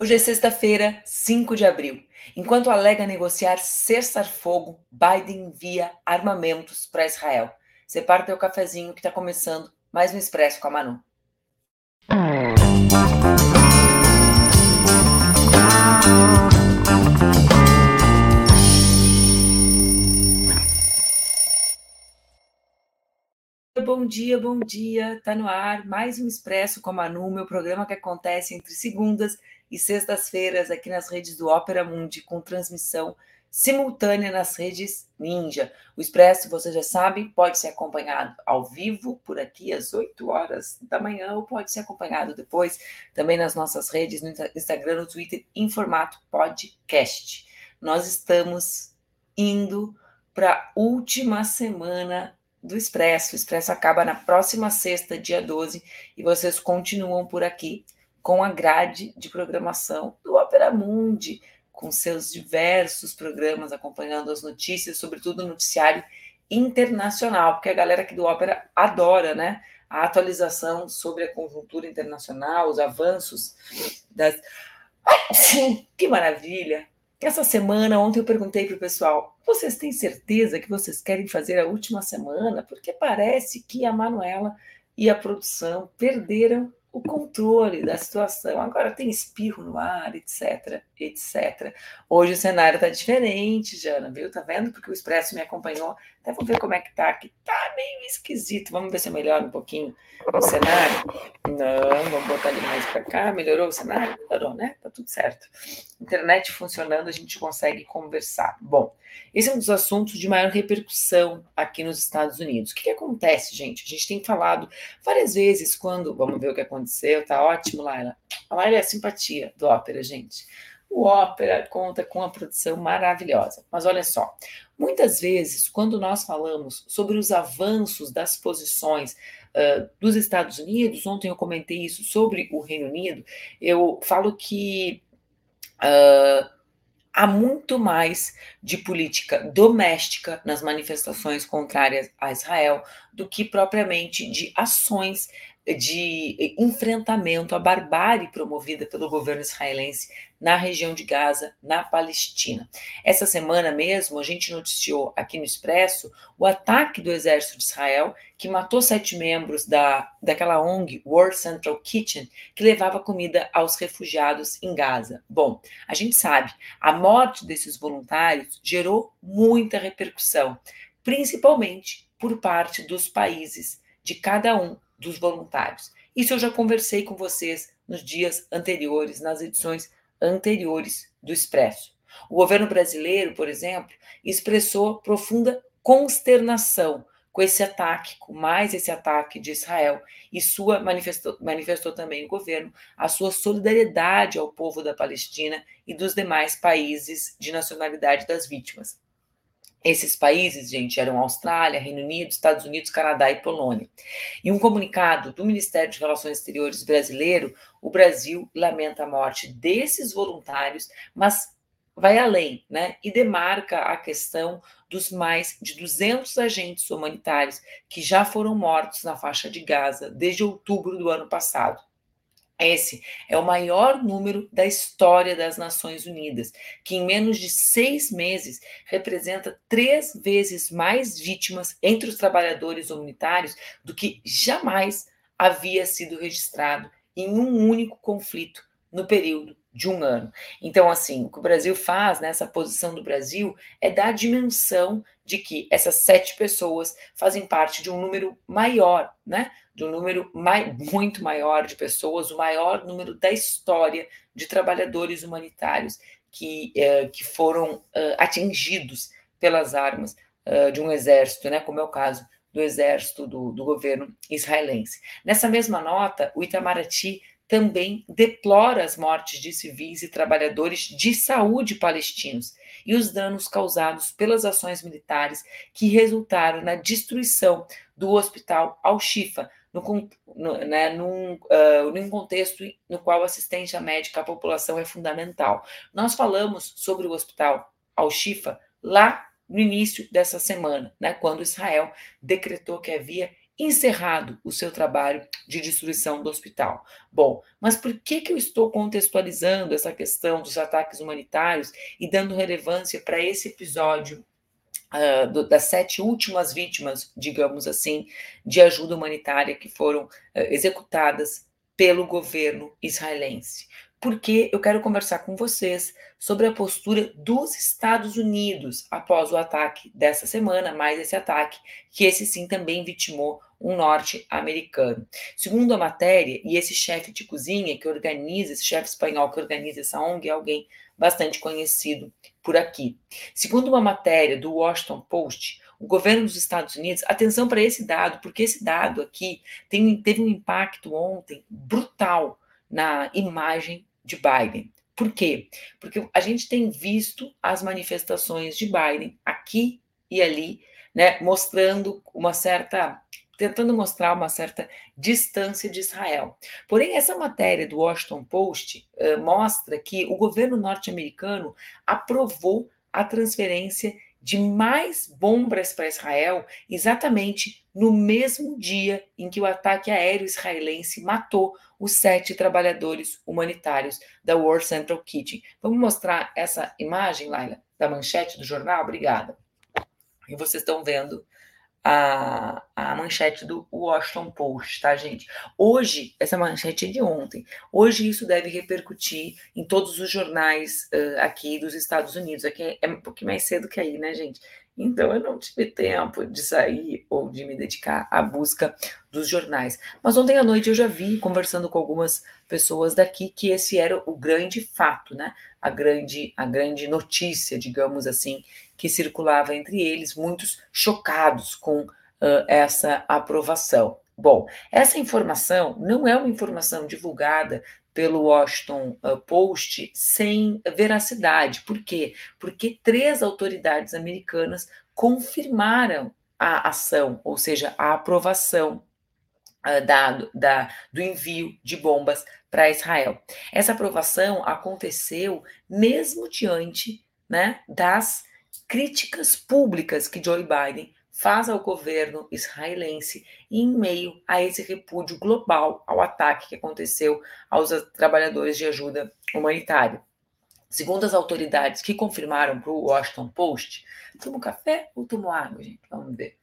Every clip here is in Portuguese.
Hoje é sexta-feira, 5 de abril. Enquanto alega negociar cessar-fogo, Biden envia armamentos para Israel. Separa teu cafezinho que está começando mais um Expresso com a Manu. Bom dia, tá no ar mais um Expresso com a Manu, meu programa que acontece entre segundas e sextas-feiras aqui nas redes do Opera Mundi, com transmissão simultânea nas redes Ninja. O Expresso, você já sabe, pode ser acompanhado ao vivo por aqui às 8 horas da manhã ou pode ser acompanhado depois também nas nossas redes, no Instagram, no Twitter, em formato podcast. Nós estamos indo para a última semana do Expresso. O Expresso acaba na próxima sexta, dia 12, e vocês continuam por aqui com a grade de programação do Opera Mundi, com seus diversos programas, acompanhando as notícias, sobretudo o noticiário internacional, porque a galera aqui do Opera adora, né? A atualização sobre a conjuntura internacional, os avanços das... Que maravilha! Essa semana, ontem eu perguntei para o pessoal, vocês têm certeza que vocês querem fazer a última semana? Porque parece que a Manuela e a produção perderam o controle da situação. Agora tem espirro no ar, etc, etc. Hoje o cenário está diferente, Jana, viu? Tá vendo? Porque o Expresso me acompanhou. Até vou ver como é que tá aqui. Tá meio esquisito. Vamos ver se eu melhoro um pouquinho o cenário. Não, vamos botar ele mais para cá. Melhorou o cenário? Melhorou, né? Tá tudo certo. Internet funcionando, a gente consegue conversar. Bom, esse é um dos assuntos de maior repercussão aqui nos Estados Unidos. O que acontece, gente? A gente tem falado várias vezes quando... Vamos ver o que aconteceu. Tá ótimo, Laila. A Laila é a simpatia do Ópera, gente. O Ópera conta com uma produção maravilhosa. Mas olha só, muitas vezes, quando nós falamos sobre os avanços das posições dos Estados Unidos, ontem eu comentei isso sobre o Reino Unido, eu falo que há muito mais de política doméstica nas manifestações contrárias a Israel do que propriamente de ações de enfrentamento à barbárie promovida pelo governo israelense na região de Gaza, na Palestina. Essa semana mesmo, a gente noticiou aqui no Expresso o ataque do exército de Israel, que matou 7 membros daquela ONG, World Central Kitchen, que levava comida aos refugiados em Gaza. Bom, a gente sabe, a morte desses voluntários gerou muita repercussão, principalmente por parte dos países de cada um dos voluntários. Isso eu já conversei com vocês nos dias anteriores, nas edições anteriores do Expresso. O governo brasileiro, por exemplo, expressou profunda consternação com esse ataque, com mais esse ataque de Israel, e manifestou também o governo a sua solidariedade ao povo da Palestina e dos demais países de nacionalidade das vítimas. Esses países, gente, eram Austrália, Reino Unido, Estados Unidos, Canadá e Polônia. Em um comunicado do Ministério de Relações Exteriores brasileiro, o Brasil lamenta a morte desses voluntários, mas vai além, né? E demarca a questão dos mais de 200 agentes humanitários que já foram mortos na faixa de Gaza desde outubro do ano passado. Esse é o maior número da história das Nações Unidas, que em menos de 6 meses representa 3 vezes mais vítimas entre os trabalhadores humanitários do que jamais havia sido registrado em um único conflito no período de um ano. Então, assim, o que o Brasil faz, nessa posição do Brasil, é dar a dimensão de que essas 7 pessoas fazem parte de um número maior, né? De um número muito maior de pessoas, o maior número da história de trabalhadores humanitários que foram atingidos pelas armas de um exército, né? Como é o caso do exército do governo israelense. Nessa mesma nota, o Itamaraty também deplora as mortes de civis e trabalhadores de saúde palestinos e os danos causados pelas ações militares que resultaram na destruição do hospital Al-Shifa, num contexto no qual a assistência médica à população é fundamental. Nós falamos sobre o hospital Al-Shifa lá no início dessa semana, né, quando Israel decretou que havia encerrado o seu trabalho de destruição do hospital. Bom, mas por que eu estou contextualizando essa questão dos ataques humanitários e dando relevância para esse episódio das 7 últimas vítimas, digamos assim, de ajuda humanitária que foram executadas pelo governo israelense? Porque eu quero conversar com vocês sobre a postura dos Estados Unidos após o ataque dessa semana, mais esse ataque, que esse sim também vitimou um norte-americano. Segundo a matéria, e esse chefe de cozinha que organiza, esse chefe espanhol que organiza essa ONG, é alguém bastante conhecido por aqui. Segundo uma matéria do Washington Post, o governo dos Estados Unidos, atenção para esse dado, porque esse dado aqui teve um impacto ontem brutal na imagem de Biden. Por quê? Porque a gente tem visto as manifestações de Biden aqui e ali, né, tentando mostrar uma certa distância de Israel. Porém, essa matéria do Washington Post mostra que o governo norte-americano aprovou a transferência de mais bombas para Israel exatamente no mesmo dia em que o ataque aéreo israelense matou os 7 trabalhadores humanitários da World Central Kitchen. Vamos mostrar essa imagem, Laila, da manchete do jornal? Obrigada. E vocês estão vendo a manchete do Washington Post, tá, gente? Hoje, essa manchete é de ontem. Hoje isso deve repercutir em todos os jornais aqui dos Estados Unidos. Aqui é um pouquinho mais cedo que aí, né, gente? Então eu não tive tempo de sair ou de me dedicar à busca dos jornais. Mas ontem à noite eu já vi, conversando com algumas pessoas daqui, que esse era o grande fato, né? A grande notícia, digamos assim, que circulava entre eles, muitos chocados com essa aprovação. Bom, essa informação não é uma informação divulgada pelo Washington Post sem veracidade. Por quê? Porque 3 autoridades americanas confirmaram a ação, ou seja, a aprovação do envio de bombas para Israel. Essa aprovação aconteceu mesmo diante, né, das críticas públicas que Joe Biden faz ao governo israelense em meio a esse repúdio global ao ataque que aconteceu aos trabalhadores de ajuda humanitária. Segundo as autoridades que confirmaram para o Washington Post, tomo café ou tomo água, gente? Vamos ver.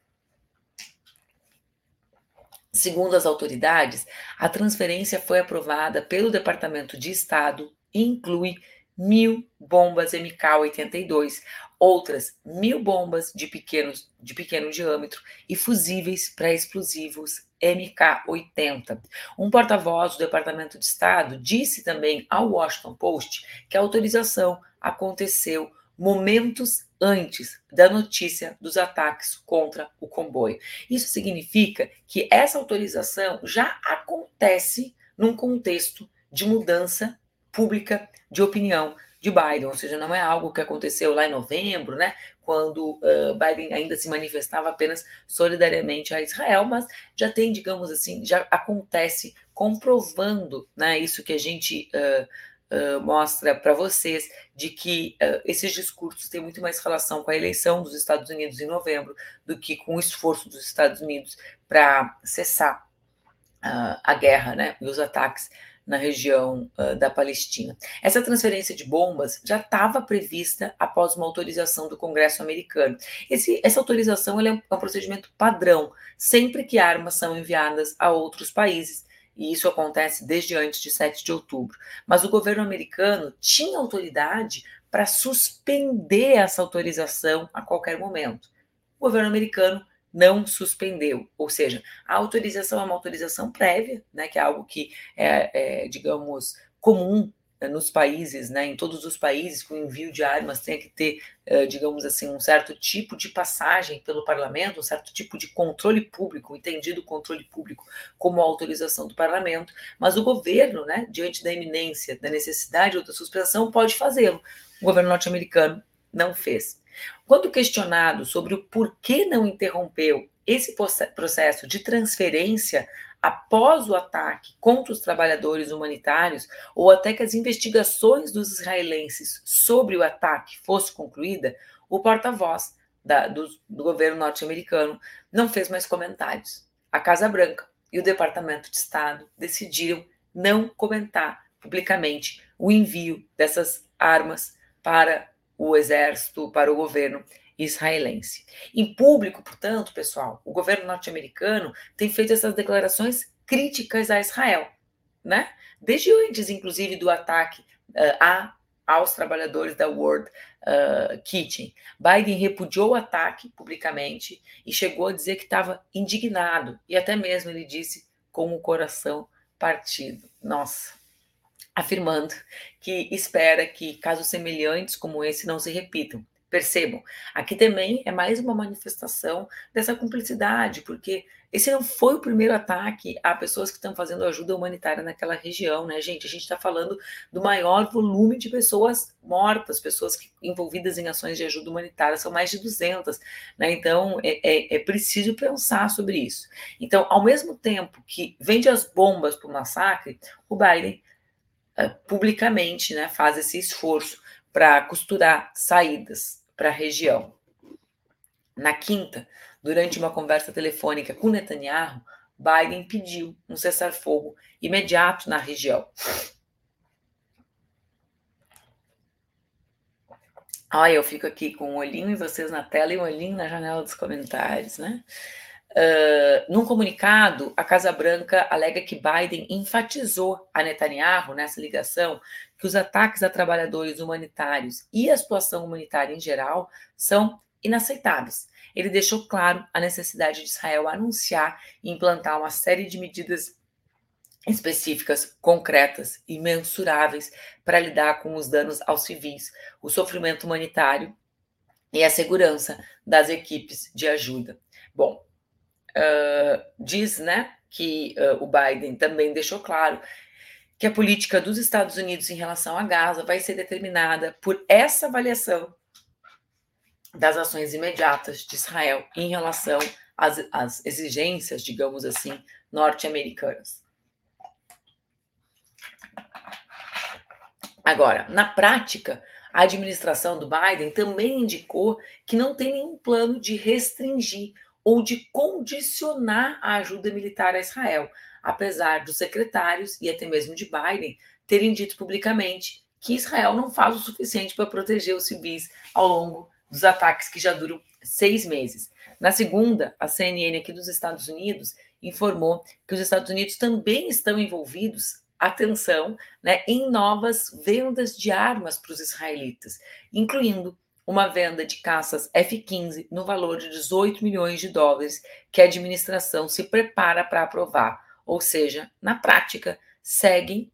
Segundo as autoridades, a transferência foi aprovada pelo Departamento de Estado e inclui 1.000 bombas MK-82, outras 1.000 bombas de pequeno diâmetro e fusíveis para explosivos MK-80. Um porta-voz do Departamento de Estado disse também ao Washington Post que a autorização aconteceu momentos antes da notícia dos ataques contra o comboio. Isso significa que essa autorização já acontece num contexto de mudança pública de opinião de Biden, ou seja, não é algo que aconteceu lá em novembro, né, quando Biden ainda se manifestava apenas solidariamente a Israel, mas já tem, digamos assim, já acontece comprovando, né, isso que a gente mostra para vocês, de que esses discursos têm muito mais relação com a eleição dos Estados Unidos em novembro do que com o esforço dos Estados Unidos para cessar a guerra, né, e os ataques na região da Palestina. Essa transferência de bombas já estava prevista após uma autorização do Congresso americano. Essa autorização é um procedimento padrão, sempre que armas são enviadas a outros países, e isso acontece desde antes de 7 de outubro. Mas o governo americano tinha autoridade para suspender essa autorização a qualquer momento. O governo americano não suspendeu, ou seja, a autorização é uma autorização prévia, né, que é algo que digamos, comum nos países, né, em todos os países, que o envio de armas tem que ter, digamos assim, um certo tipo de passagem pelo parlamento, um certo tipo de controle público, entendido controle público como a autorização do parlamento, mas o governo, né, diante da iminência, da necessidade ou da suspensão, pode fazê-lo. O governo norte-americano não fez. Quando questionado sobre o porquê não interrompeu esse processo de transferência após o ataque contra os trabalhadores humanitários, ou até que as investigações dos israelenses sobre o ataque fosse concluída, o porta-voz do governo norte-americano não fez mais comentários. a Casa Branca e o Departamento de Estado decidiram não comentar publicamente o envio dessas armas para o exército, para o governo israelense. Em público, portanto, pessoal, o governo norte-americano tem feito essas declarações críticas a Israel, né? Desde antes, inclusive, do ataque aos trabalhadores da World Kitchen. Biden repudiou o ataque publicamente e chegou a dizer que estava indignado, e até mesmo ele disse com o coração partido. Nossa, afirmando que espera que casos semelhantes como esse não se repitam. Percebam, aqui também é mais uma manifestação dessa cumplicidade, porque esse não foi o primeiro ataque a pessoas que estão fazendo ajuda humanitária naquela região, né, gente? A gente está falando do maior volume de pessoas mortas, pessoas envolvidas em ações de ajuda humanitária, são mais de 200, né? Então, é preciso pensar sobre isso. Então, ao mesmo tempo que vende as bombas para o massacre, o Biden publicamente, né, faz esse esforço para costurar saídas para a região. Na quinta, durante uma conversa telefônica com Netanyahu, Biden pediu um cessar-fogo imediato na região. Olha, eu fico aqui com um olhinho em vocês na tela e um olhinho na janela dos comentários, né? Num comunicado, a Casa Branca alega que Biden enfatizou a Netanyahu, nessa ligação, que os ataques a trabalhadores humanitários e a situação humanitária em geral são inaceitáveis. Ele deixou claro a necessidade de Israel anunciar e implantar uma série de medidas específicas, concretas e mensuráveis para lidar com os danos aos civis, o sofrimento humanitário e a segurança das equipes de ajuda. Bom, diz, né, que o Biden também deixou claro que a política dos Estados Unidos em relação a Gaza vai ser determinada por essa avaliação das ações imediatas de Israel em relação às exigências, digamos assim, norte-americanas. Agora, na prática, a administração do Biden também indicou que não tem nenhum plano de restringir ou de condicionar a ajuda militar a Israel, apesar dos secretários e até mesmo de Biden terem dito publicamente que Israel não faz o suficiente para proteger os civis ao longo dos ataques que já duram 6 meses. Na segunda, a CNN aqui dos Estados Unidos informou que os Estados Unidos também estão envolvidos, atenção, né, em novas vendas de armas para os israelitas, incluindo uma venda de caças F-15 no valor de 18 milhões de dólares que a administração se prepara para aprovar. Ou seja, na prática, seguem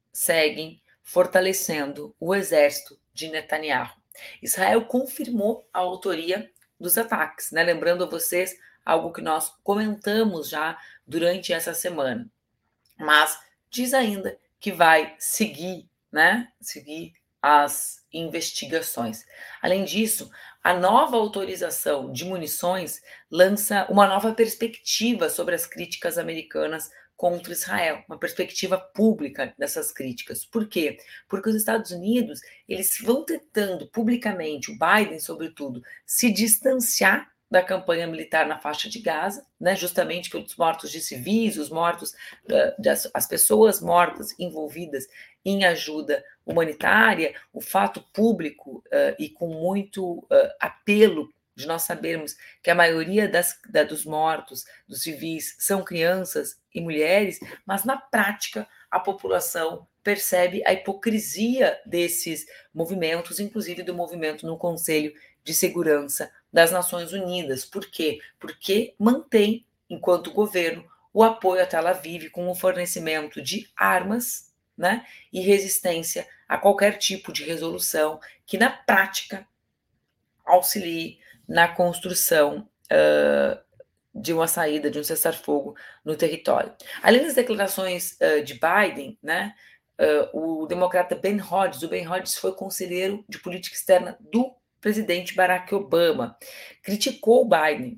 fortalecendo o exército de Netanyahu. Israel confirmou a autoria dos ataques, né? Lembrando a vocês algo que nós comentamos já durante essa semana. Mas diz ainda que vai seguir, né? Seguir as investigações. Além disso, a nova autorização de munições lança uma nova perspectiva sobre as críticas americanas contra Israel, uma perspectiva pública dessas críticas. Por quê? Porque os Estados Unidos, eles vão tentando publicamente, o Biden sobretudo, se distanciar da campanha militar na faixa de Gaza, né, justamente pelos mortos de civis, os mortos, as pessoas mortas envolvidas em ajuda humanitária, o fato público e com muito apelo de nós sabermos que a maioria dos mortos, dos civis, são crianças e mulheres, mas na prática a população percebe a hipocrisia desses movimentos, inclusive do movimento no Conselho de Segurança das Nações Unidas. Por quê? Porque mantém, enquanto governo, o apoio a Tel Aviv com o fornecimento de armas, né, e resistência a qualquer tipo de resolução que, na prática, auxilie na construção de uma saída, de um cessar-fogo no território. Além das declarações de Biden, né, o democrata Ben Hodges, o Ben Hodges foi conselheiro de política externa do presidente Barack Obama, criticou o Biden,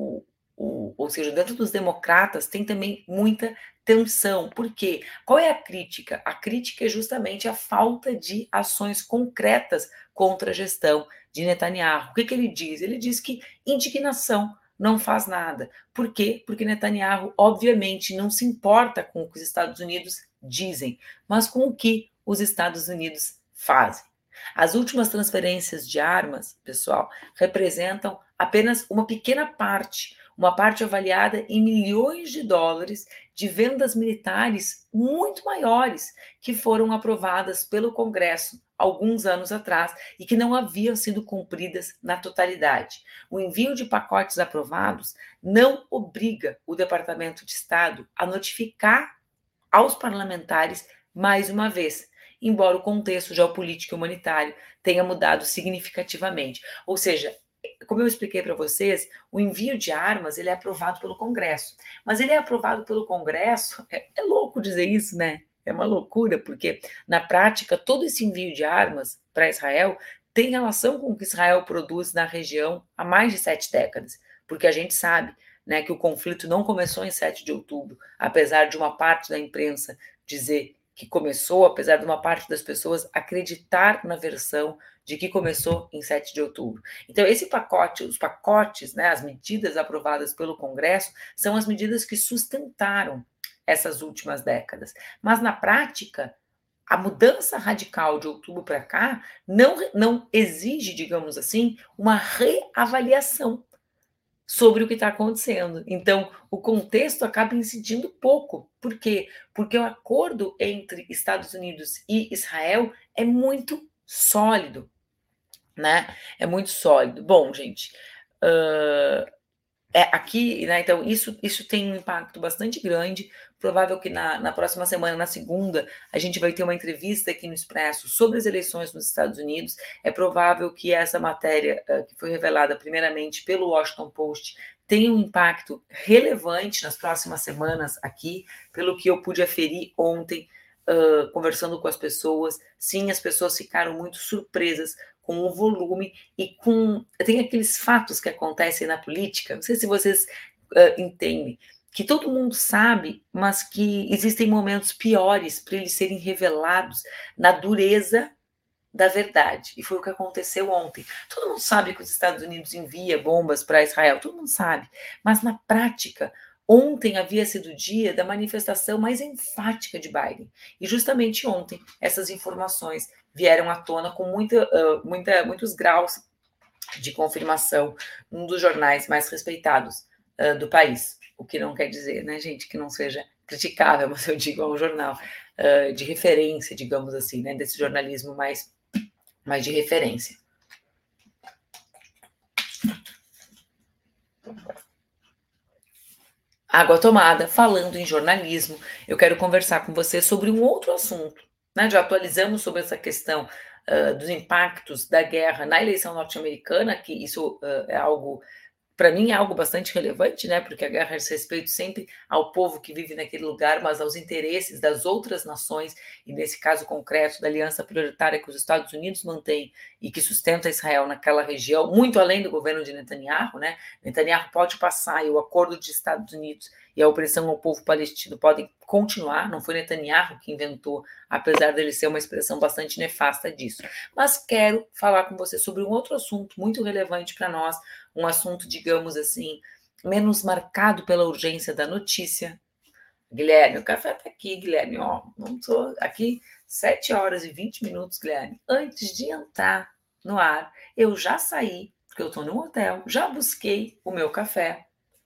ou seja, dentro dos democratas tem também muita tensão. Por quê? Qual é a crítica? A crítica é justamente a falta de ações concretas contra a gestão de Netanyahu. O que ele diz? Ele diz que indignação não faz nada. Por quê? Porque Netanyahu, obviamente, não se importa com o que os Estados Unidos dizem, mas com o que os Estados Unidos fazem. As últimas transferências de armas, pessoal, representam apenas uma pequena parte, uma parte avaliada em milhões de dólares de vendas militares muito maiores que foram aprovadas pelo Congresso alguns anos atrás e que não haviam sido cumpridas na totalidade. O envio de pacotes aprovados não obriga o Departamento de Estado a notificar aos parlamentares mais uma vez, embora o contexto geopolítico e humanitário tenha mudado significativamente. Ou seja, como eu expliquei para vocês, o envio de armas ele é aprovado pelo Congresso. Mas ele é aprovado pelo Congresso, é louco dizer isso, né? É uma loucura, porque na prática todo esse envio de armas para Israel tem relação com o que Israel produz na região há mais de 7 décadas. Porque a gente sabe, né, que o conflito não começou em 7 de outubro, apesar de uma parte da imprensa dizer que começou, apesar de uma parte das pessoas acreditar na versão de que começou em 7 de outubro. Então, esse pacote, os pacotes, né, as medidas aprovadas pelo Congresso, são as medidas que sustentaram essas últimas décadas. Mas, na prática, a mudança radical de outubro para cá não exige, digamos assim, uma reavaliação sobre o que está acontecendo. Então, o contexto acaba incidindo pouco. Por quê? Porque o acordo entre Estados Unidos e Israel é muito sólido, né? É muito sólido. Bom, gente, aqui, né? Então, isso tem um impacto bastante grande. Provável que na próxima semana, na segunda, a gente vai ter uma entrevista aqui no Expresso sobre as eleições nos Estados Unidos. É provável que essa matéria, que foi revelada primeiramente pelo Washington Post, tenha um impacto relevante nas próximas semanas aqui, pelo que eu pude aferir ontem, conversando com as pessoas. Sim, as pessoas ficaram muito surpresas com o volume e com... Tem aqueles fatos que acontecem na política, não sei se vocês entendem, que todo mundo sabe, mas que existem momentos piores para eles serem revelados na dureza da verdade. E foi o que aconteceu ontem. Todo mundo sabe que os Estados Unidos envia bombas para Israel, todo mundo sabe, mas na prática, ontem havia sido o dia da manifestação mais enfática de Biden. E justamente ontem, essas informações vieram à tona com muitos graus de confirmação num dos jornais mais respeitados do país. O que não quer dizer, né, gente, que não seja criticável, mas eu digo, é um jornal de referência, digamos assim, né, desse jornalismo mais de referência. Água tomada, falando em jornalismo, eu quero conversar com você sobre um outro assunto, né? Já atualizamos sobre essa questão dos impactos da guerra na eleição norte-americana, que isso é algo, para mim, é algo bastante relevante, né? Porque a guerra diz respeito sempre ao povo que vive naquele lugar, mas aos interesses das outras nações, e nesse caso concreto, da aliança prioritária que os Estados Unidos mantêm e que sustenta Israel naquela região, muito além do governo de Netanyahu, né? Netanyahu pode passar e o acordo de Estados Unidos e a opressão ao povo palestino podem continuar, não foi Netanyahu que inventou, apesar dele ser uma expressão bastante nefasta disso. Mas quero falar com você sobre um outro assunto muito relevante para nós, um assunto, digamos assim, menos marcado pela urgência da notícia. Guilherme, o café está aqui, Guilherme, ó, não estou aqui 7 horas e 20 minutos, Guilherme. Antes de entrar no ar, eu já saí, porque eu estou num hotel, já busquei o meu café.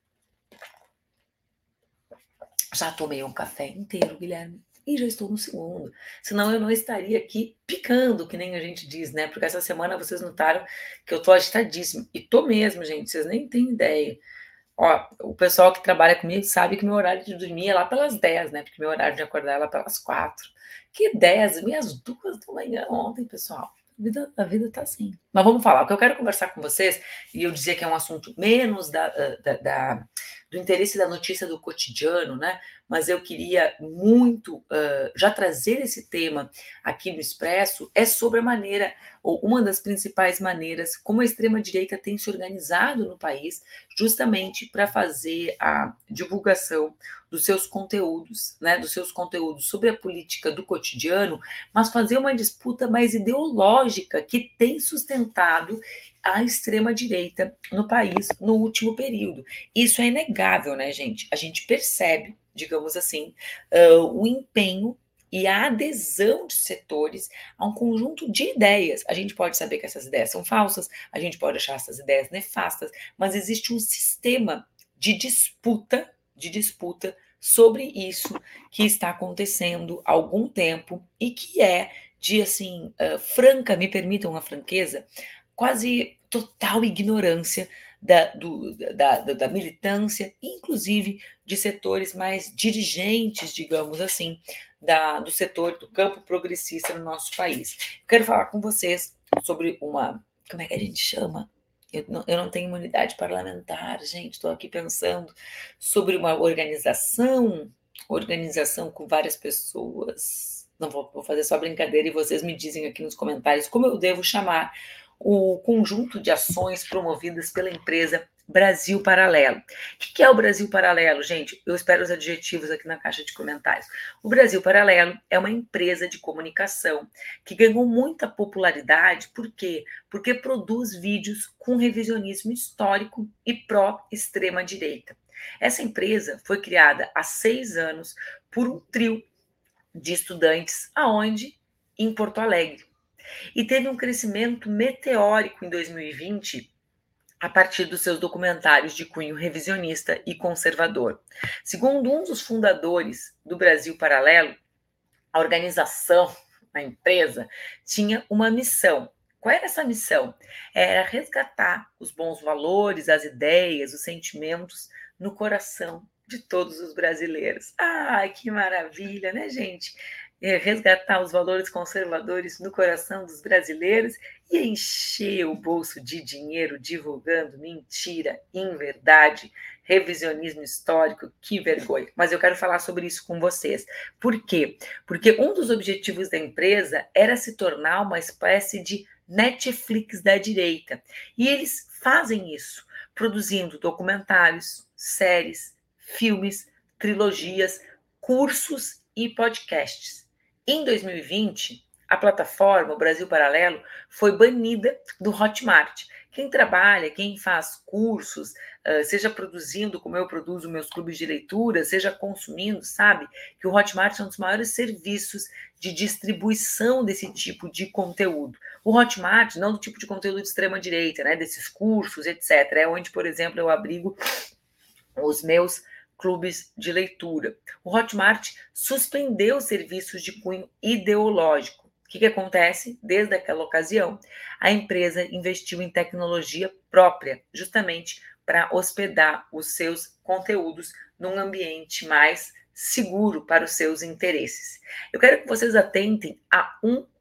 Já tomei um café inteiro, Guilherme, e já estou no segundo. Senão eu não estaria aqui picando, que nem a gente diz, né? Porque essa semana vocês notaram que eu tô agitadíssima. E tô mesmo, gente, vocês nem têm ideia. Ó, o pessoal que trabalha comigo sabe que meu horário de dormir é lá pelas 10, né? Porque meu horário de acordar é lá pelas 4. Que 10? Minhas 2 da manhã ontem, pessoal. A vida tá assim. Mas vamos falar. O que eu quero conversar com vocês, e eu dizia que é um assunto menos do interesse da notícia do cotidiano, né? mas eu queria muito já trazer esse tema aqui no Expresso, é sobre a maneira, ou uma das principais maneiras, como a extrema-direita tem se organizado no país, justamente para fazer a divulgação dos seus conteúdos, né, dos seus conteúdos sobre a política do cotidiano, mas fazer uma disputa mais ideológica que tem sustentado a extrema-direita no país no último período. Isso é inegável, né, gente? A gente percebe, digamos assim, o empenho e a adesão de setores a um conjunto de ideias. A gente pode saber que essas ideias são falsas, a gente pode achar essas ideias nefastas, mas existe um sistema de disputa sobre isso que está acontecendo há algum tempo e que é de, assim, franca, me permitam uma franqueza, quase total ignorância da militância, inclusive de setores mais dirigentes, digamos assim, do setor do campo progressista no nosso país. Eu quero falar com vocês sobre uma, como é que a gente chama? Eu não tenho imunidade parlamentar, gente, estou aqui pensando sobre uma organização com várias pessoas. Não vou fazer só brincadeira e vocês me dizem aqui nos comentários como eu devo chamar o conjunto de ações promovidas pela empresa Brasil Paralelo. O que é o Brasil Paralelo, gente? Eu espero os adjetivos aqui na caixa de comentários. O Brasil Paralelo é uma empresa de comunicação que ganhou muita popularidade, por quê? Porque produz vídeos com revisionismo histórico e pró-extrema-direita. Essa empresa foi criada há 6 anos por um trio de estudantes, aonde? Em Porto Alegre. E teve um crescimento meteórico em 2020 a partir dos seus documentários de cunho revisionista e conservador. Segundo um dos fundadores do Brasil Paralelo, a organização, a empresa, tinha uma missão. Qual era essa missão? Era resgatar os bons valores, as ideias, os sentimentos no coração de todos os brasileiros. Ai, que maravilha, né, gente? Resgatar os valores conservadores no coração dos brasileiros e encher o bolso de dinheiro divulgando mentira, inverdade, revisionismo histórico, que vergonha. Mas eu quero falar sobre isso com vocês. Por quê? Porque um dos objetivos da empresa era se tornar uma espécie de Netflix da direita. E eles fazem isso, produzindo documentários, séries, filmes, trilogias, cursos e podcasts. Em 2020, a plataforma, o Brasil Paralelo, foi banida do Hotmart. Quem trabalha, quem faz cursos, seja produzindo, como eu produzo meus clubes de leitura, seja consumindo, sabe que o Hotmart é um dos maiores serviços de distribuição desse tipo de conteúdo. O Hotmart, não do tipo de conteúdo de extrema-direita, né, desses cursos, etc. É onde, por exemplo, eu abrigo os meus clubes de leitura. O Hotmart suspendeu serviços de cunho ideológico. O que acontece? Desde aquela ocasião, a empresa investiu em tecnologia própria, justamente para hospedar os seus conteúdos num ambiente mais seguro para os seus interesses. Eu quero que vocês atentem a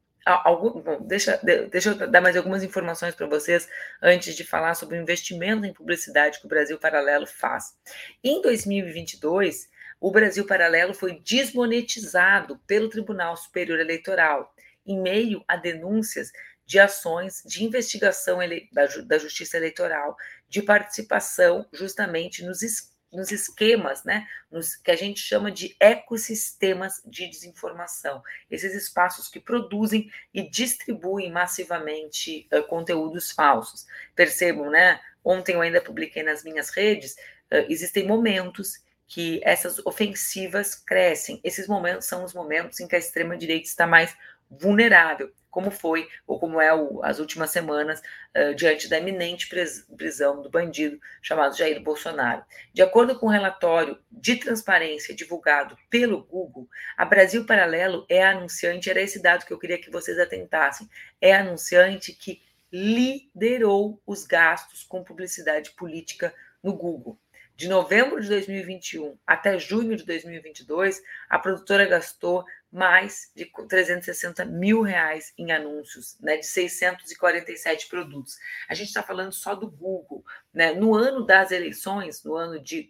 deixa eu dar mais algumas informações para vocês antes de falar sobre o investimento em publicidade que o Brasil Paralelo faz. Em 2022, o Brasil Paralelo foi desmonetizado pelo Tribunal Superior Eleitoral, em meio a denúncias de ações de investigação da Justiça Eleitoral, de participação justamente nos esquemas, né, que a gente chama de ecossistemas de desinformação, esses espaços que produzem e distribuem massivamente conteúdos falsos. Percebam, né? Ontem eu ainda publiquei nas minhas redes, existem momentos que essas ofensivas crescem. Esses momentos são os momentos em que a extrema-direita está mais vulnerável, como foi, ou como é as últimas semanas, diante da iminente prisão do bandido chamado Jair Bolsonaro. De acordo com o relatório de transparência divulgado pelo Google, a Brasil Paralelo é a anunciante, era esse dado que eu queria que vocês atentassem, é a anunciante que liderou os gastos com publicidade política no Google. De novembro de 2021 até junho de 2022, a produtora gastou mais de 360 mil reais em anúncios, né, de 647 produtos. A gente está falando só do Google, né? No ano das eleições, no ano de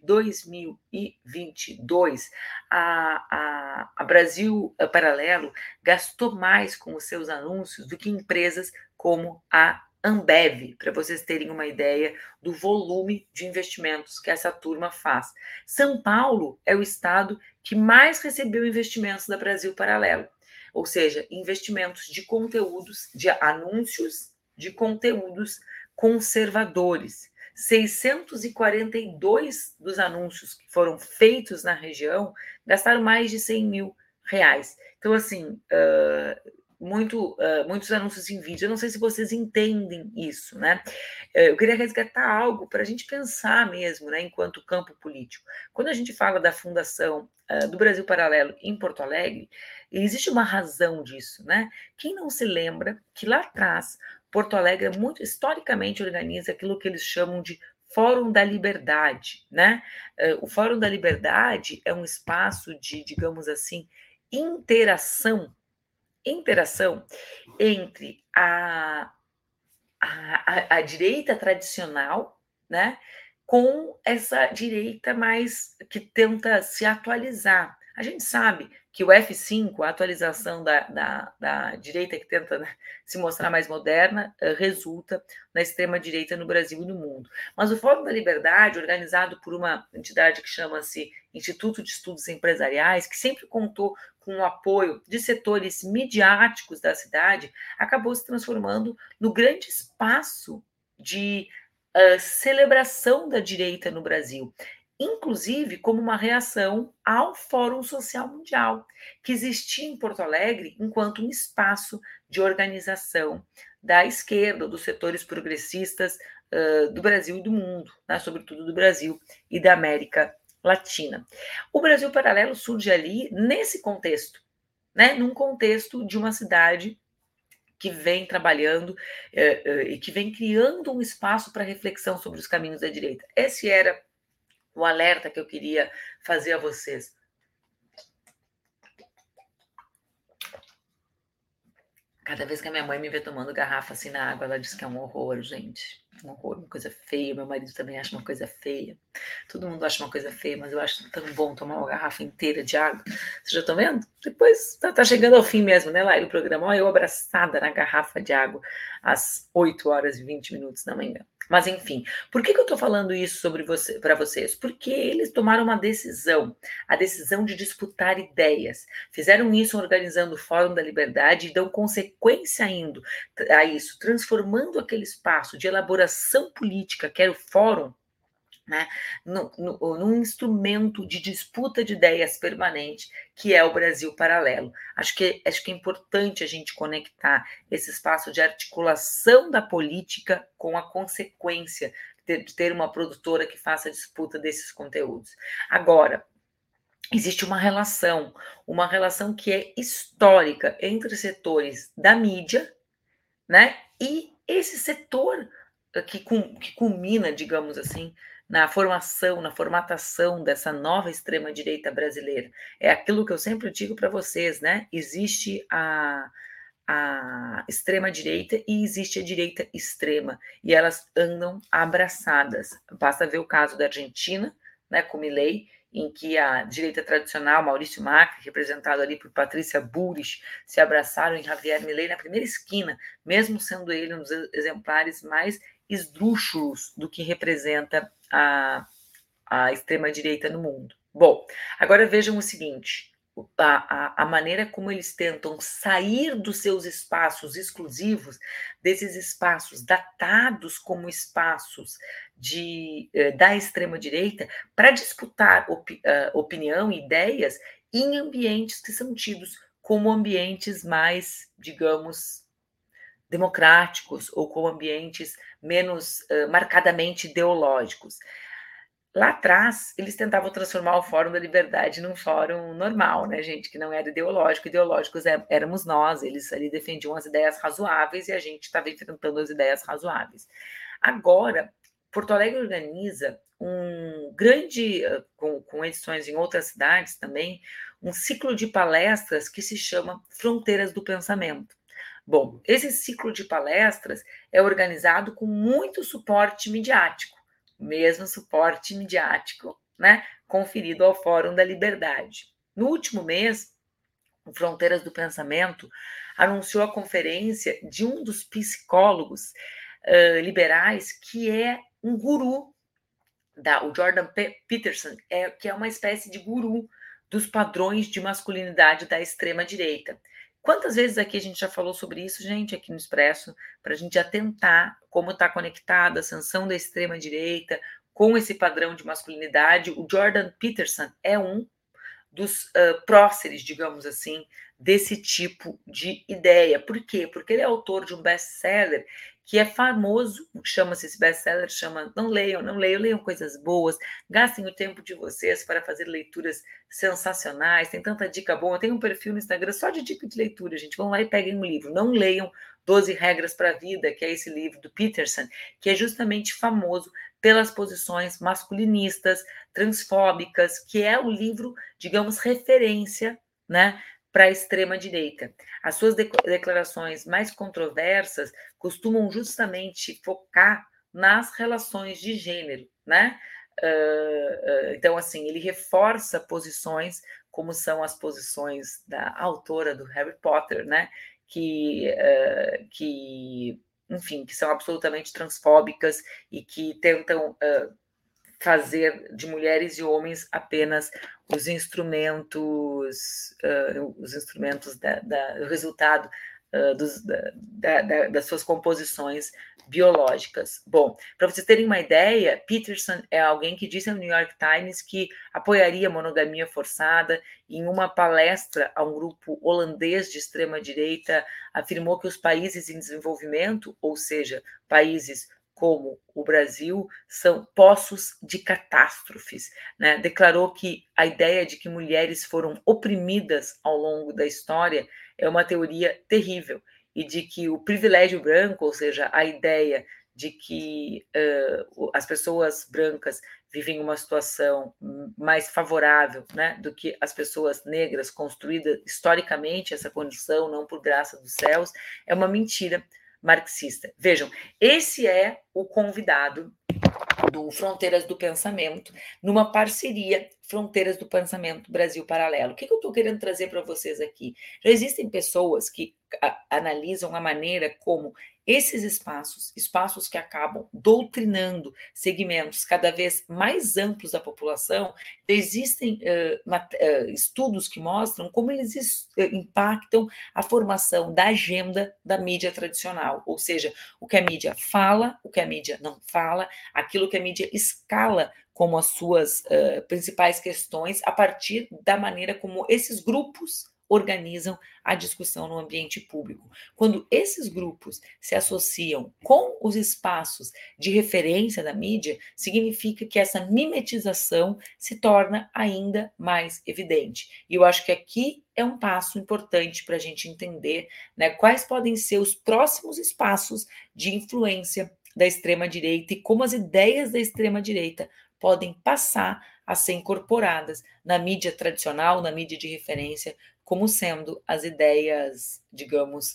2022, a Brasil Paralelo gastou mais com os seus anúncios do que empresas como a Ambev, para vocês terem uma ideia do volume de investimentos que essa turma faz. São Paulo é o estado que mais recebeu investimentos da Brasil Paralelo, ou seja, investimentos de conteúdos, de anúncios de conteúdos conservadores. 642 dos anúncios que foram feitos na região gastaram mais de 100 mil reais. Então, assim, muitos anúncios em vídeo. Eu não sei se vocês entendem isso, né? Eu queria resgatar algo para a gente pensar mesmo, né, enquanto campo político. Quando a gente fala da fundação do Brasil Paralelo em Porto Alegre, existe uma razão disso, né? Quem não se lembra que lá atrás Porto Alegre muito historicamente organiza aquilo que eles chamam de Fórum da Liberdade, né? O Fórum da Liberdade é um espaço de, digamos assim, interação entre a direita tradicional, né, com essa direita mais que tenta se atualizar. A gente sabe que o F5, a atualização da direita que tenta, né, se mostrar mais moderna, resulta na extrema-direita no Brasil e no mundo. Mas o Fórum da Liberdade, organizado por uma entidade que chama-se Instituto de Estudos Empresariais, que sempre contou com o apoio de setores midiáticos da cidade, acabou se transformando no grande espaço de celebração da direita no Brasil, inclusive como uma reação ao Fórum Social Mundial, que existia em Porto Alegre enquanto um espaço de organização da esquerda, dos setores progressistas do Brasil e do mundo, né, sobretudo do Brasil e da América Latina. O Brasil Paralelo surge ali nesse contexto, né, num contexto de uma cidade que vem trabalhando e que vem criando um espaço para reflexão sobre os caminhos da direita. Esse era o alerta que eu queria fazer a vocês. Cada vez que a minha mãe me vê tomando garrafa assim na água, ela diz que é um horror, gente. Um horror, uma coisa feia. Meu marido também acha uma coisa feia. Todo mundo acha uma coisa feia, mas eu acho tão bom tomar uma garrafa inteira de água. Vocês já estão vendo? Depois tá chegando ao fim mesmo, né, Laila? O programa, olha, eu abraçada na garrafa de água às 8 horas e 20 minutos da manhã. Mas, enfim, por que eu estou falando isso para vocês? Porque eles tomaram uma decisão, a decisão de disputar ideias. Fizeram isso organizando o Fórum da Liberdade e dão consequência ainda a isso, transformando aquele espaço de elaboração política, que era o Fórum, né, num instrumento de disputa de ideias permanente, que é o Brasil Paralelo. Acho que é importante a gente conectar esse espaço de articulação da política com a consequência de ter uma produtora que faça a disputa desses conteúdos. Agora, existe uma relação que é histórica entre setores da mídia, né, e esse setor que culmina, digamos assim, na formatação dessa nova extrema-direita brasileira. É aquilo que eu sempre digo para vocês, né? Existe a extrema-direita e existe a direita extrema, e elas andam abraçadas. Basta ver o caso da Argentina, né, com Milei, em que a direita tradicional, Maurício Macri, representado ali por Patrícia Bullrich, se abraçaram em Javier Milei na primeira esquina, mesmo sendo ele um dos exemplares mais esdrúxulos do que representa a extrema-direita no mundo. Bom, agora vejam o seguinte, a maneira como eles tentam sair dos seus espaços exclusivos, desses espaços datados como espaços da extrema-direita, para disputar opinião e ideias em ambientes que são tidos como ambientes mais, digamos, democráticos ou como ambientes menos marcadamente ideológicos. Lá atrás, eles tentavam transformar o Fórum da Liberdade num fórum normal, né, gente, que não era ideológico. Ideológicos éramos nós, eles ali defendiam as ideias razoáveis e a gente estava enfrentando as ideias razoáveis. Agora, Porto Alegre organiza um grande, com edições em outras cidades também, um ciclo de palestras que se chama Fronteiras do Pensamento. Bom, esse ciclo de palestras é organizado com muito suporte midiático, mesmo suporte midiático, né, conferido ao Fórum da Liberdade. No último mês, o Fronteiras do Pensamento anunciou a conferência de um dos psicólogos liberais, que é um guru, o Jordan Peterson, que é uma espécie de guru dos padrões de masculinidade da extrema-direita. Quantas vezes aqui a gente já falou sobre isso, gente, aqui no Expresso, para a gente atentar como está conectada a ascensão da extrema-direita com esse padrão de masculinidade. O Jordan Peterson é um dos próceres, digamos assim, desse tipo de ideia. Por quê? Porque ele é autor de um best-seller que é famoso, chama-se esse best-seller, chama Não Leiam, Não Leiam, Leiam Coisas Boas, gastem o tempo de vocês para fazer leituras sensacionais, tem tanta dica boa, tem um perfil no Instagram só de dica de leitura, gente, vão lá e peguem um livro, Não Leiam 12 Regras para a Vida, que é esse livro do Peterson, que é justamente famoso pelas posições masculinistas, transfóbicas, que é o livro, digamos, referência, né, para a extrema-direita. As suas declarações mais controversas costumam justamente focar nas relações de gênero, né? Então, assim, ele reforça posições como são as posições da autora do Harry Potter, né? Enfim, que são absolutamente transfóbicas e que tentam fazer de mulheres e homens apenas os instrumentos o resultado das suas composições biológicas. Bom, para vocês terem uma ideia, Peterson é alguém que disse no New York Times que apoiaria a monogamia forçada. Em uma palestra a um grupo holandês de extrema-direita, afirmou que os países em desenvolvimento, ou seja, países como o Brasil, são poços de catástrofes, né? Declarou que a ideia de que mulheres foram oprimidas ao longo da história é uma teoria terrível e de que o privilégio branco, ou seja, a ideia de que as pessoas brancas vivem uma situação mais favorável, né, do que as pessoas negras, construída historicamente essa condição, não por graça dos céus, é uma mentira marxista. Vejam, esse é o convidado do Fronteiras do Pensamento, numa parceria Fronteiras do Pensamento Brasil Paralelo. O que eu estou querendo trazer para vocês aqui? Já existem pessoas que analisam a maneira como esses espaços que acabam doutrinando segmentos cada vez mais amplos da população, existem estudos que mostram como eles impactam a formação da agenda da mídia tradicional, ou seja, o que a mídia fala, o que a mídia não fala, aquilo que a mídia escala como as suas principais questões a partir da maneira como esses grupos organizam a discussão no ambiente público. Quando esses grupos se associam com os espaços de referência da mídia, significa que essa mimetização se torna ainda mais evidente. E eu acho que aqui é um passo importante para a gente entender, né, quais podem ser os próximos espaços de influência da extrema-direita e como as ideias da extrema-direita podem passar a ser incorporadas na mídia tradicional, na mídia de referência, como sendo as ideias, digamos,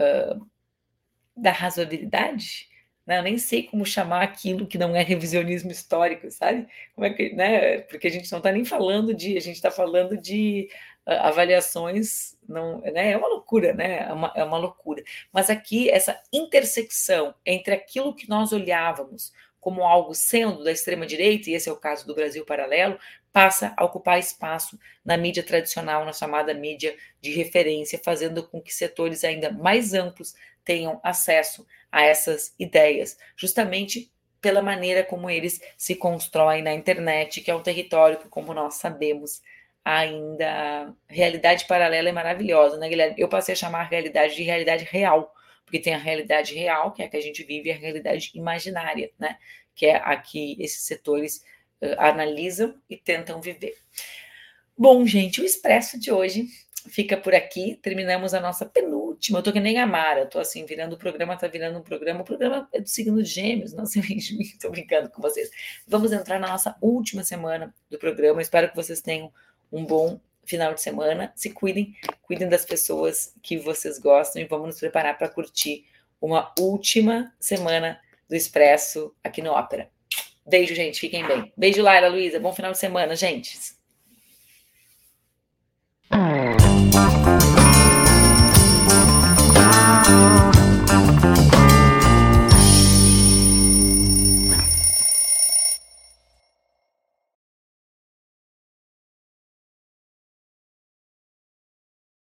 da razoabilidade, né? Eu nem sei como chamar aquilo que não é revisionismo histórico, sabe? Como é que, né? Porque a gente não está nem falando a gente está falando de avaliações, não, né? É uma loucura, né? É uma loucura. Mas aqui, essa intersecção entre aquilo que nós olhávamos como algo sendo da extrema-direita, e esse é o caso do Brasil Paralelo, passa a ocupar espaço na mídia tradicional, na chamada mídia de referência, fazendo com que setores ainda mais amplos tenham acesso a essas ideias, justamente pela maneira como eles se constroem na internet, que é um território que, como nós sabemos, ainda realidade paralela é maravilhosa, né, Guilherme? Eu passei a chamar a realidade de realidade real, porque tem a realidade real, que é a que a gente vive, e a realidade imaginária, né, que é a que esses setores analisam e tentam viver. Bom, gente, o Expresso de hoje fica por aqui, terminamos a nossa penúltima, eu tô que nem a Mara, eu tô assim, virando o programa, tá virando um programa, o programa é do signo de Gêmeos, não sei, tô brincando com vocês. Vamos entrar na nossa última semana do programa, espero que vocês tenham um bom final de semana, se cuidem, cuidem das pessoas que vocês gostam e vamos nos preparar para curtir uma última semana do Expresso aqui no Ópera. Beijo, gente, fiquem bem. Beijo, Laila, Luísa, bom final de semana, gente.